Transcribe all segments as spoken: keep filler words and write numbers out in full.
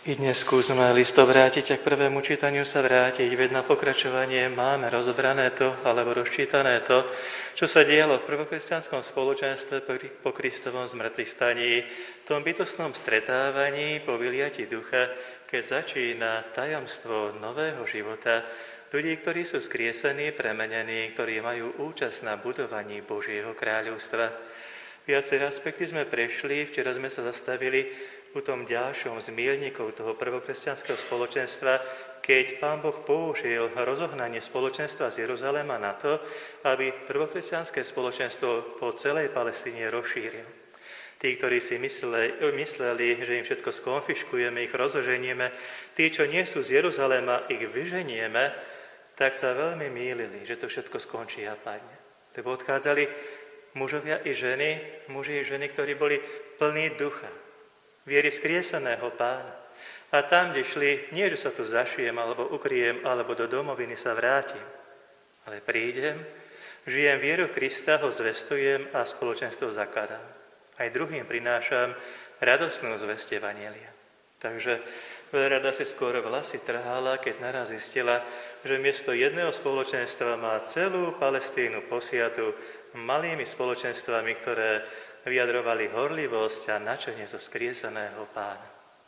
I dnes skúsme listo vrátiť a k prvému čítaniu sa vrátiť, veď na pokračovanie máme rozobrané to, alebo rozčítané to, čo sa dialo v prvokresťanskom spoločenstve po Kristovom zmŕtvychvstaní, v tom bytostnom stretávaní po vyliati ducha, keď začína tajomstvo nového života, ľudí, ktorí sú skriesení, premenení, ktorí majú účasť na budovaní Božieho kráľovstva. Viaceré aspekty sme prešli, včera sme sa zastavili u tom ďalšom z míľnikov toho prvokresťanského spoločenstva, keď Pán Boh použil rozohnanie spoločenstva z Jeruzalema na to, aby prvokresťanské spoločenstvo po celej Palestíne rozšíril. Tí, ktorí si mysleli, mysleli, že im všetko skonfiškujeme, ich rozoženieme, tí, čo nie sú z Jeruzalema, ich vyženieme, tak sa veľmi mýlili, že to všetko skončí a padne. Lebo odchádzali mužovia i ženy, muži i ženy, ktorí boli plní ducha, viery vzkrieseného Pána. A tam, kde šli, nie, že sa tu zašijem, alebo ukryjem, alebo do domoviny sa vrátim, ale prídem, žijem vieru Krista, ho zvestujem a spoločenstvo zakladám. Aj druhým prinášam radosnú zvesť evanjelia. Takže veľa rada si skôr vlasy trhala, keď naraz zistila, že miesto jedného spoločenstva má celú Palestínu posiatu malými spoločenstvami, ktoré vyjadrovali horlivosť a nadšenie zo skrieseného Pána.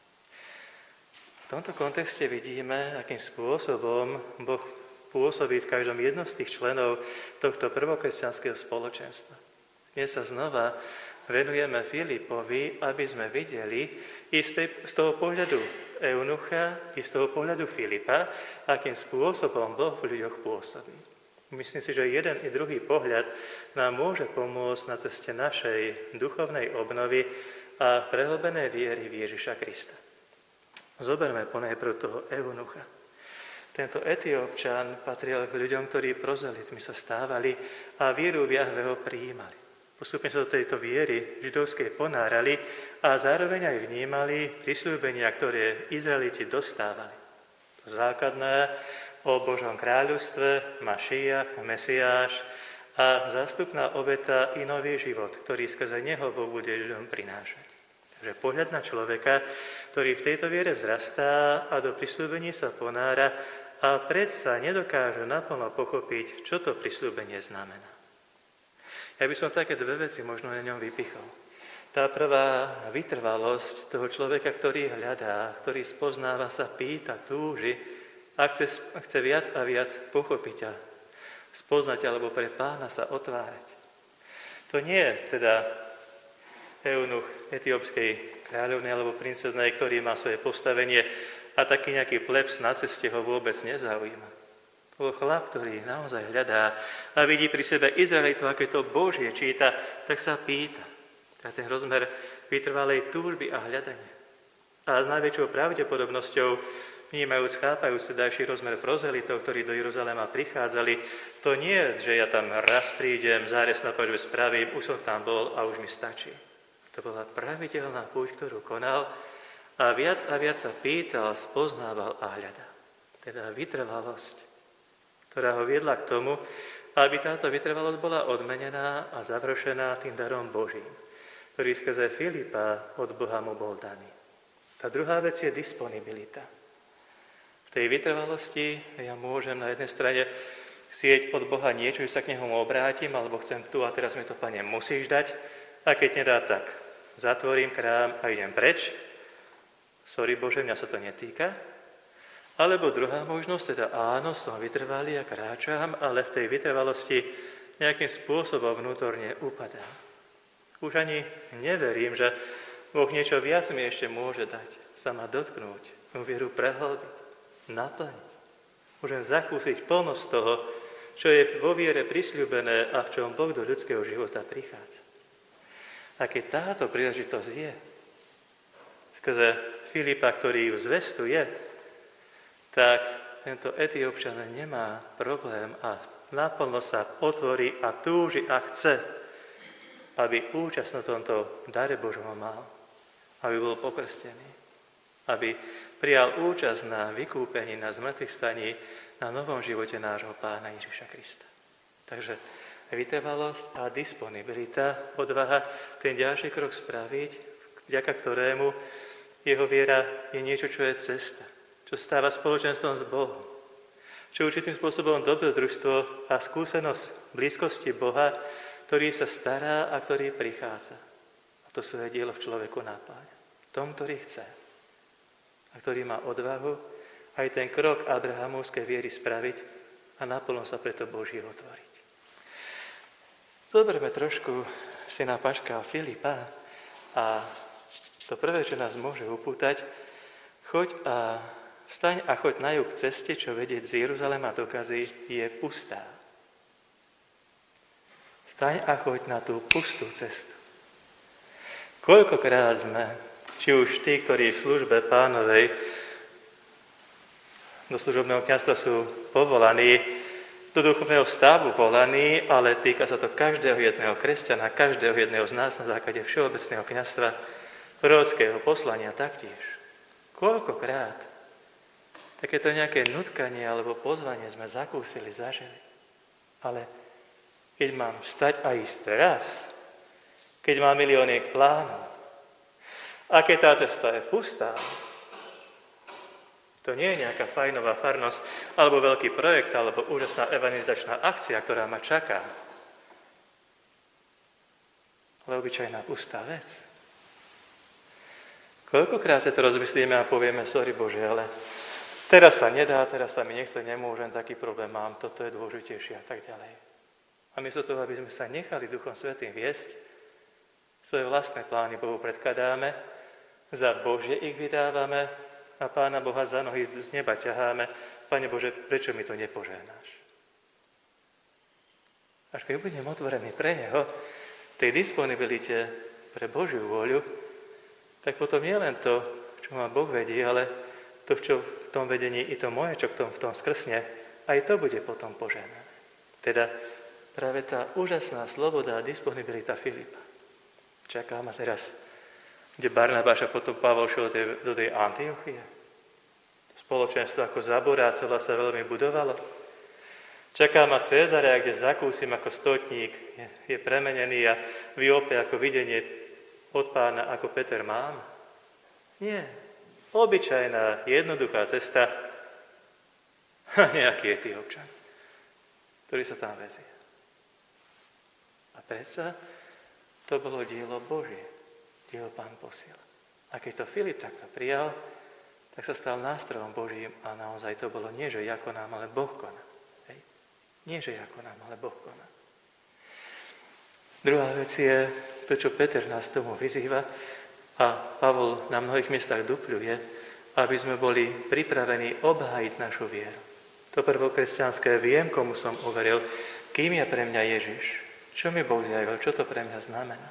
V tomto kontexte vidíme, akým spôsobom Boh pôsobí v každom jednom z tých členov tohto prvokresťanského spoločenstva. Dnes sa znova venujeme Filipovi, aby sme videli i z, tej, z toho pohľadu eunucha, i z toho pohľadu Filipa, akým spôsobom Boh v ľuďoch pôsobí. Myslím si, že jeden i druhý pohľad nám môže pomôcť na ceste našej duchovnej obnovy a prehlbenej viery v Ježiša Krista. Zoberme ponajprv toho eunucha. Tento Etiópčan patril k ľuďom, ktorí prozelitmi sa stávali a vieru v Jahveho prijímali. Postupne sa do tejto viery židovskej ponárali a zároveň aj vnímali prisľúbenia, ktoré Izraeliti dostávali. To základné o Božom kráľovstve, Mašiach, Mesiáš a zástupná obeta i nový život, ktorý skrze neho Boh bude ľuďom prinášať. Takže pohľad na človeka, ktorý v tejto viere vzrastá a do prisľúbení sa ponára a predsa nedokáže naplno pochopiť, čo to prisľúbenie znamená. Ja by som také dve veci možno na ňom vypichol. Tá prvá vytrvalosť toho človeka, ktorý hľadá, ktorý spoznáva sa, pýta, túži, a chce, chce viac a viac pochopiť a spoznať alebo pre Pána sa otvárať. To nie je teda eunuch etiópskej kráľovnej alebo princeznej, ktorý má svoje postavenie a taký nejaký plebs na ceste ho vôbec nezaujíma. To bol chlap, ktorý naozaj hľadá a vidí pri sebe Izraelitov, aké to Božie číta, tak sa pýta. A ten rozmer vytrvalej túžby a hľadania. A s najväčšou pravdepodobnosťou vnímajúc, chápajúc sedajší rozmer prozelitov, ktorí do Jeruzalema prichádzali, to nie je, že ja tam raz prídem, zárez na pažbe spravím, už som tam bol a už mi stačí. To bola pravidelná púť, ktorú konal a viac a viac sa pýtal, spoznával a hľadal. Teda vytrvalosť, ktorá ho viedla k tomu, aby táto vytrvalosť bola odmenená a završená tým darom Božím, ktorý skrze Filipa od Boha mu bol daný. Tá druhá vec je disponibilita. V tej vytrvalosti ja môžem na jednej strane chcieť od Boha niečo, že sa k nemu obrátim, alebo chcem tu a teraz mi to, Pane, musíš dať. A keď nedá, tak zatvorím krám a idem preč. Sorry Bože, mňa sa to netýka. Alebo druhá možnosť, teda áno, som vytrvalý a kráčam, ale v tej vytrvalosti nejakým spôsobom vnútorne upadám. Už ani neverím, že Boh niečo viac mi ešte môže dať, sa ma dotknúť, mu vieru prehlbiť, naplniť. Môžem zakúsiť plnosť toho, čo je vo viere prisľúbené a v čom Boh do ľudského života prichádza. A keď táto príležitosť je, skrze Filipa, ktorý ju zvestuje, tak tento Etiópčan nemá problém a naplno sa otvorí a túži a chce, aby účasť na tomto dare Božom mal, aby bol pokrstený, aby prijal účasť na vykúpení, na zmŕtvychvstaní, na novom živote nášho Pána Ježiša Krista. Takže vytrvalosť a disponibilita, odvaha, ten ďalší krok spraviť, vďaka ktorému Jeho viera je niečo, čo je cesta, čo stáva spoločenstvom s Bohom, čo určitým spôsobom dobrodružstvo a skúsenosť blízkosti Boha, ktorý sa stará a ktorý prichádza. A to svoje dielo v človeku napáňa. Tom, ktorý chce a ktorý má odvahu aj ten krok abrahamovskej viery spraviť a naplno sa preto Boží otvoriť. Zoberme trošku syna Paška Filipa a to prvé, čo nás môže upútať, choď a vstaň a choď na juh k ceste, čo vedie z Jeruzalema do Gazy, je pustá. Vstaň a choď na tú pustú cestu. Koľkokrát sme, či už tí, ktorí v službe Pánovej do služobného kňazstva sú povolaní, do duchovného stavu volaní, ale týka sa to každého jedného kresťana, každého jedného z nás na základe všeobecného kňazstva, prorockého poslania taktiež. Koľkokrát takéto nejaké nutkanie alebo pozvanie sme zakúsili, zažili. Ale keď mám vstať a ísť teraz, keď mám milióny plánov, a keď tá cesta je pustá, to nie je nejaká fajnová farnosť, alebo veľký projekt, alebo úžasná evangelizačná akcia, ktorá ma čaká. Ale obyčajná pustá vec. Koľkokrát sa to rozmyslíme a povieme, sorry Bože, ale teraz sa nedá, teraz sa mi nechce, nemôžem, taký problém mám, toto je dôležitejšie a tak ďalej. A miesto toho, aby sme sa nechali Duchom Svätým viesť, svoje vlastné plány Bohu predkladáme, za Božie ich vydávame a Pána Boha za nohy z neba ťaháme. Pane Bože, prečo mi to nepožehnáš? Až keď budem otvorený pre Neho, tej disponibilite pre Božiu vôľu, tak potom nie len to, čo ma Boh vedí, ale to, čo v tom vedení, i to moje, čo v tom, v tom skrsne, aj to bude potom požehnané. Teda práve tá úžasná sloboda a disponibilita Filipa. Čaká ma teraz, kde Barnabáš a potom Pavol šiel do tej, do tej Antiochie. Spoločenstvo ako zaborácelo sa veľmi budovalo. Čaká ma Cézarea, kde zakúsim ako stotník, je, je premenený a v Jope ako videnie od Pána, ako Peter mám? Nie. Obyčajná, jednoduchá cesta a nejaký Etiópčan, ktorý sa tam vezie. A predsa to bolo dielo Božie, dielo Pán posiel. A keď to Filip takto prijal, tak sa stal nástrojom Božím a naozaj to bolo nie, že ako nám, ale Boh koná. Hej. Nie, že ako nám, ale Boh koná. Druhá vec je to, čo Peter nás tomu vyzýva a Pavol na mnohých miestach dupľuje, aby sme boli pripravení obhájiť našu vieru. To prvokresťanské viem, komu som uveril, kým je pre mňa Ježiš, čo mi Boh zjavil, čo to pre mňa znamená.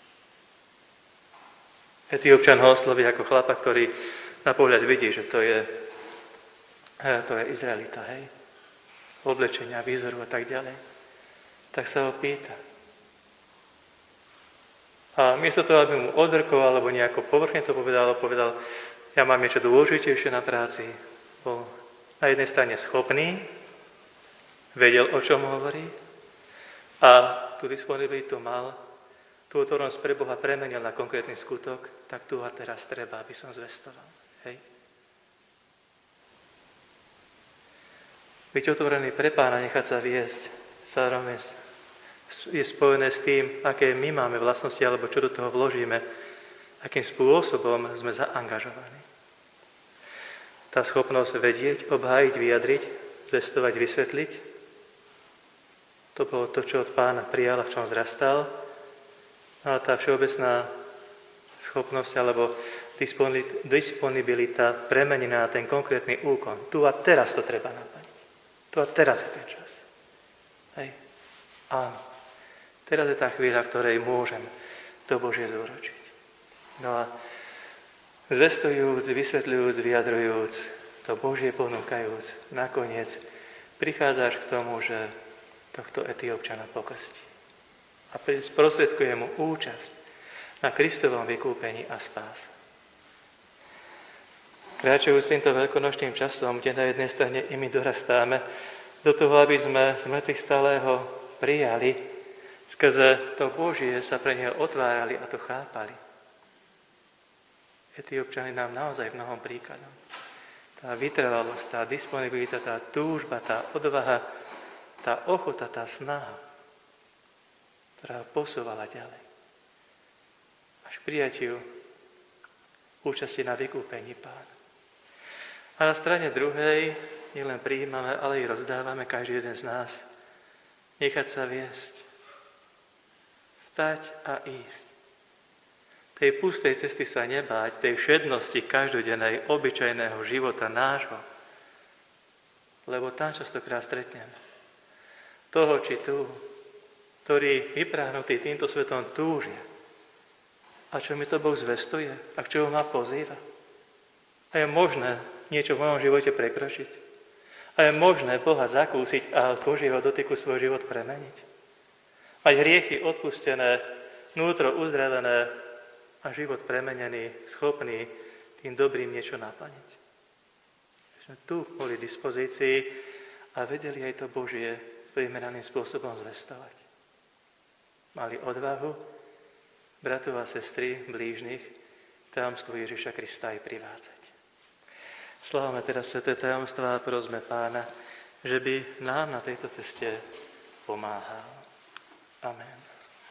Etiópčan ho osloví ako chlapa, ktorý na pohľad vidí, že to je, to je Izraelita, hej, oblečenia, výzoru a tak ďalej. Tak sa ho pýta. A miesto toho, aby mu odvrkoval, alebo nejako povrchne to povedal, povedal, ja mám niečo dôležitejšie na práci. Bol na jednej strane schopný, vedel, o čom hovorí a tú disponibilitu mal, tú otvorenosť pre Boha premenil na konkrétny skutok, tak tu a teraz treba, aby som zvestoval. Hej. Byť otvorený pre Pána, nechať sa viesť, zároveň je spojené s tým, aké my máme vlastnosti, alebo čo do toho vložíme, akým spôsobom sme zaangažovaní. Tá schopnosť vedieť, obhájiť, vyjadriť, zvestovať, vysvetliť, to bolo to, čo od Pána prijal a v čom zrastal. A tá všeobecná schopnosť alebo disponibilita premenená na ten konkrétny úkon. Tu a teraz to treba naplniť. Tu a teraz je ten čas. Hej. Áno. Teraz je tá chvíľa, v ktorej môžem to Božie zúročiť. No a zvestujúc, vysvetľujúc, vyjadrujúc, to Božie ponúkajúc, nakoniec prichádzaš k tomu, že tohto Etiópčana pokrstí. A sprostredkuje mu účasť na Kristovom vykúpení a spáse. Kráčajúc týmto veľkonočným časom, kde na jednej strane i my dorastáme, do toho, aby sme z mŕtvych stálého prijali, skrze to Božie sa pre neho otvárali a to chápali. Etiópčania nám naozaj mnohom príkladom. Tá vytrvalosť, tá disponibilita, tá túžba, tá odvaha, tá ochota, tá snaha, ktorá posúvala ďalej. Až prijatiu účasti na vykúpení Pána. A na strane druhej nielen prijímame, ale i rozdávame každý jeden z nás. Nechať sa viesť. Stať a ísť. Tej pustej cesty sa nebáť, tej všednosti každodennej, obyčajného života nášho. Lebo tam častokrát stretneme toho či tu, ktorí vypráhnutí týmto svetom túžia. A čo mi to Boh zvestuje? A k čomu ma pozýva? A je možné niečo v mojom živote prekročiť? A je možné Boha zakúsiť a Božieho dotyku svoj život premeniť? Mať hriechy odpustené, vnútro uzdravené, a život premenený, schopný tým dobrým niečo naplniť. Sme tu boli v dispozícii a vedeli aj to Božie primeraným spôsobom zvestovať. Mali odvahu bratov a sestry blížnych tajomstvu Ježiša Krista aj privádzať. Slávame teraz sväté tajomstvá a prosme Pána, že by nám na tejto ceste pomáhal. Amen.